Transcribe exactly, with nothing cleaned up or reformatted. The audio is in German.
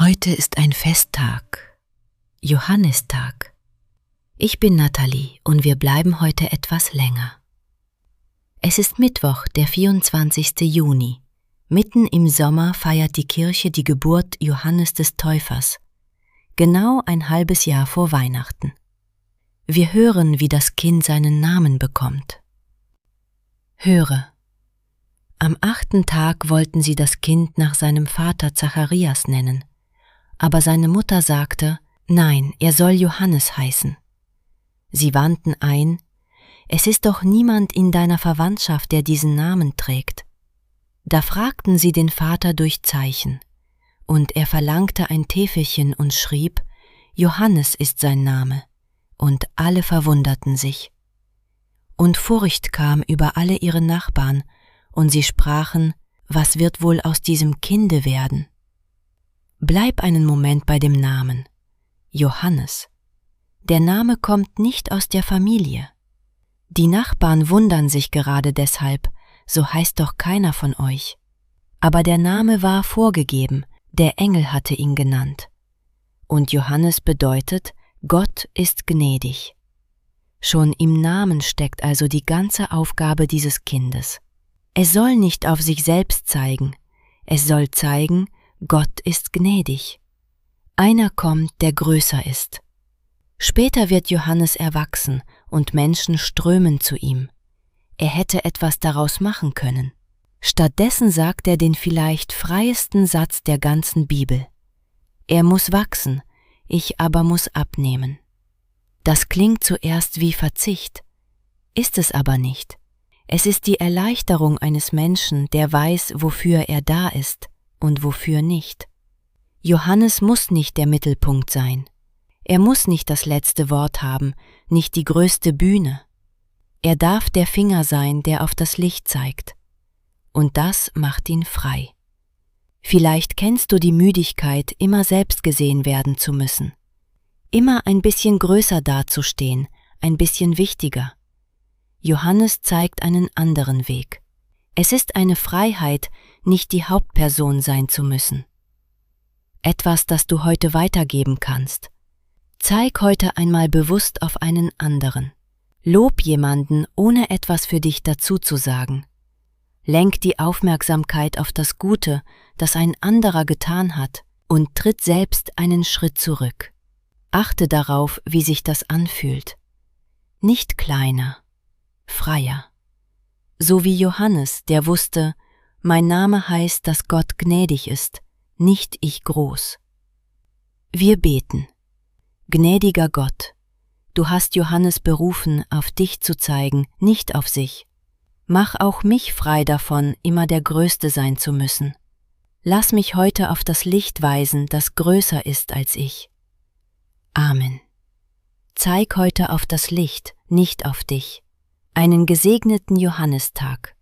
Heute ist ein Festtag, Johannistag. Ich bin Nathalie und wir bleiben heute etwas länger. Es ist Mittwoch, der vierundzwanzigste Juni. Mitten im Sommer feiert die Kirche die Geburt Johannes des Täufers, genau ein halbes Jahr vor Weihnachten. Wir hören, wie das Kind seinen Namen bekommt. Höre. Am achten Tag wollten sie das Kind nach seinem Vater Zacharias nennen, aber seine Mutter sagte, nein, er soll Johannes heißen. Sie wandten ein, es ist doch niemand in deiner Verwandtschaft, der diesen Namen trägt. Da fragten sie den Vater durch Zeichen, und er verlangte ein Täfelchen und schrieb, Johannes ist sein Name, und alle verwunderten sich. Und Furcht kam über alle ihre Nachbarn, und sie sprachen, was wird wohl aus diesem Kinde werden? Bleib einen Moment bei dem Namen. Johannes. Der Name kommt nicht aus der Familie. Die Nachbarn wundern sich gerade deshalb, so heißt doch keiner von euch. Aber der Name war vorgegeben, der Engel hatte ihn genannt. Und Johannes bedeutet, Gott ist gnädig. Schon im Namen steckt also die ganze Aufgabe dieses Kindes. Es soll nicht auf sich selbst zeigen, es soll zeigen, Gott ist gnädig. Einer kommt, der größer ist. Später wird Johannes erwachsen und Menschen strömen zu ihm. Er hätte etwas daraus machen können. Stattdessen sagt er den vielleicht freiesten Satz der ganzen Bibel. Er muss wachsen, ich aber muss abnehmen. Das klingt zuerst wie Verzicht, ist es aber nicht. Es ist die Erleichterung eines Menschen, der weiß, wofür er da ist und wofür nicht. Johannes muss nicht der Mittelpunkt sein. Er muss nicht das letzte Wort haben, nicht die größte Bühne. Er darf der Finger sein, der auf das Licht zeigt. Und das macht ihn frei. Vielleicht kennst du die Müdigkeit, immer selbst gesehen werden zu müssen. Immer ein bisschen größer dazustehen, ein bisschen wichtiger. Johannes zeigt einen anderen Weg. Es ist eine Freiheit, nicht die Hauptperson sein zu müssen. Etwas, das du heute weitergeben kannst. Zeig heute einmal bewusst auf einen anderen. Lob jemanden, ohne etwas für dich dazu zu sagen. Lenk die Aufmerksamkeit auf das Gute, das ein anderer getan hat, und tritt selbst einen Schritt zurück. Achte darauf, wie sich das anfühlt. Nicht kleiner, freier. So wie Johannes, der wusste, mein Name heißt, dass Gott gnädig ist, nicht ich groß. Wir beten. Gnädiger Gott, du hast Johannes berufen, auf dich zu zeigen, nicht auf sich. Mach auch mich frei davon, immer der Größte sein zu müssen. Lass mich heute auf das Licht weisen, das größer ist als ich. Amen. Zeig heute auf das Licht, nicht auf dich. Einen gesegneten Johannistag.